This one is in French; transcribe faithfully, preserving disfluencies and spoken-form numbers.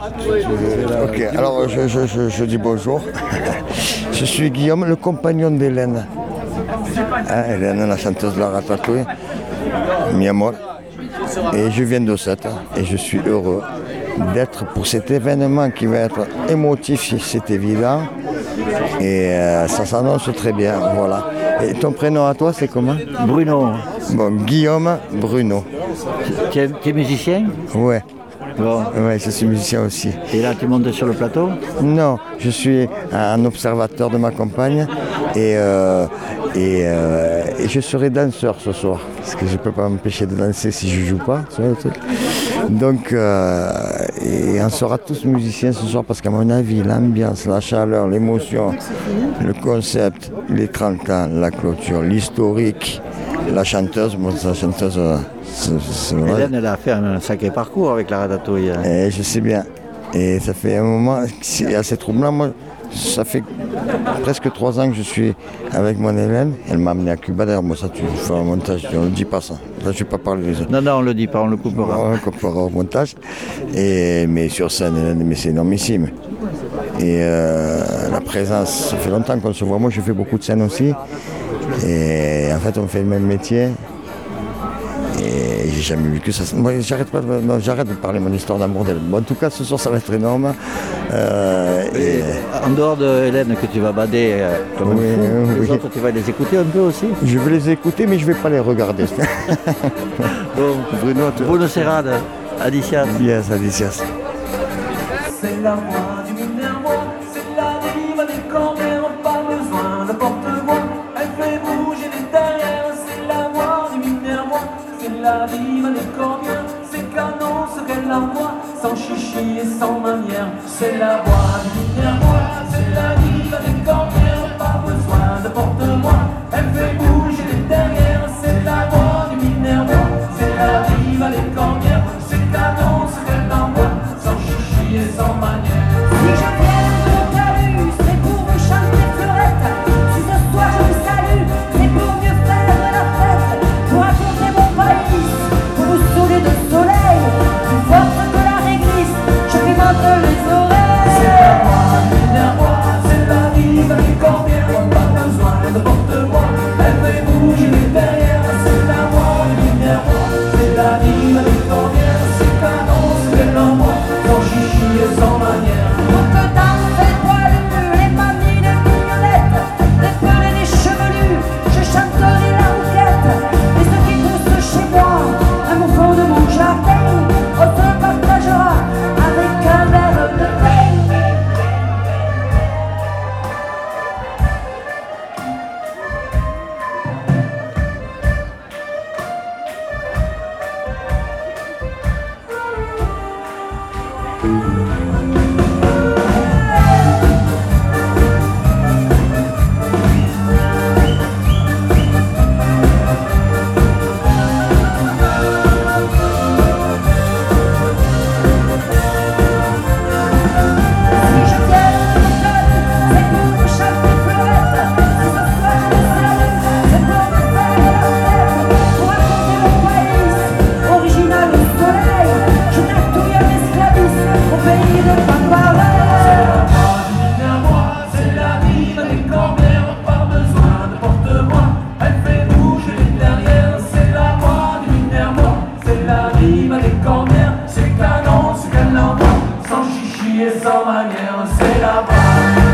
Ok, alors je, je, je, je dis bonjour. Je suis Guillaume, le compagnon d'Hélène. Hein, Hélène, la chanteuse de la Ratatouille, mi amor. Et je viens d'Ossette et je suis heureux d'être pour cet événement qui va être émotif, c'est évident. Et euh, ça s'annonce très bien, voilà. Et ton prénom à toi, c'est comment? Bruno. Bon, Guillaume Bruno. Tu es, tu es musicien? Ouais. Bon. Ouais, je suis musicien aussi. Et là, tu montes sur le plateau? Non, je suis un observateur de ma compagne et, euh, et, euh, et je serai danseur ce soir. Parce que je ne peux pas m'empêcher de danser si je ne joue pas. Tu vois, le truc. Donc, euh, et on sera tous musiciens ce soir parce qu'à mon avis, l'ambiance, la chaleur, l'émotion, le concept, les trente ans, la clôture, l'historique, la chanteuse, bon, la chanteuse, c'est, c'est vrai. Hélène, elle a fait un sacré parcours avec la Ratatouille. Et je sais bien. Et ça fait un moment, c'est assez troublant. Moi, ça fait presque trois ans que je suis avec mon Hélène. Elle m'a amené à Cuba. D'ailleurs, moi, ça, tu fais un montage. On ne dit pas ça. Là, je ne vais pas parler des autres. Non, non, on ne le dit pas, on le coupera. On le coupera au montage. Et, mais sur scène, Hélène, mais c'est énormissime. Et euh, la présence, ça fait longtemps qu'on se voit. Moi, je fais beaucoup de scènes aussi. Et en fait, on fait le même métier. Et j'ai jamais vu que ça. Moi, j'arrête pas de, non, j'arrête de parler mon histoire d'amour d'elle. Bon, en tout cas, ce soir, ça va être énorme. Euh, et... En dehors de Hélène, que tu vas bader euh, comme oui, un fou, oui. les autres, tu vas les écouter un peu aussi? Je vais les écouter, mais je vais pas les regarder. Bon, Bruno, tu... Bruno Serrade, Adicias. Yes, Adicias. C'est la voix du Minervois, c'est la diva des Corbières, pas besoin de porte-voix, elle fait bouger les derrières, c'est la voix du Minervois, c'est la diva des Corbières, c'est canon ce qu'elle envoie, sans chichi et sans manière, c'est la voix du Minervois, c'est la diva des Corbières, pas besoin de porte-voix, elle fait bouger les derrière, c'est la voix du Minervois, c'est la diva des Corbières, c'est canon ce qu'elle envoie, sans chichi et sans manière. Si je viens de Talus, c'est pour vous chanter fleurette. Si ce soir je vous salue, c'est pour mieux faire la fête. Pour raconter mon pays, pour vous saouler de soleil. Plus forte que la réglisse, je fais mentre les oreilles. C'est la voix du Minervois, c'est la diva des Corbières, pas besoin de porte-voix, elle fait bouger les derrière, c'est la voix du Minervois, c'est la diva des Corbières, c'est canon ce qu'elle envoie, sans chichi et sans manière. Pour que dansent les poilus, les mamies, les mignonnettes, les pelés, les chevelus, je chanterai la rouquette. Et ce qui pousse chez moi, à mon fond de mon jardin, on se partagera avec un verre de thé. Si je viens de Talus, c'est pour vous chanter fleurette. Si ce soir je vous salue, c'est pour me faire la fête. Pour raconter mon pays, original au soleil, je tatouille un esclavisme au pays de Paparel. C'est la voix du Minervois, c'est la diva des Corbières, pas besoin de porte-voix, elle fait bouger les derrière, c'est la voix du Minervois, c'est la diva des Corbières, c'est canon ce qu'elle envoie, sans chichi et sans manière, c'est la voix.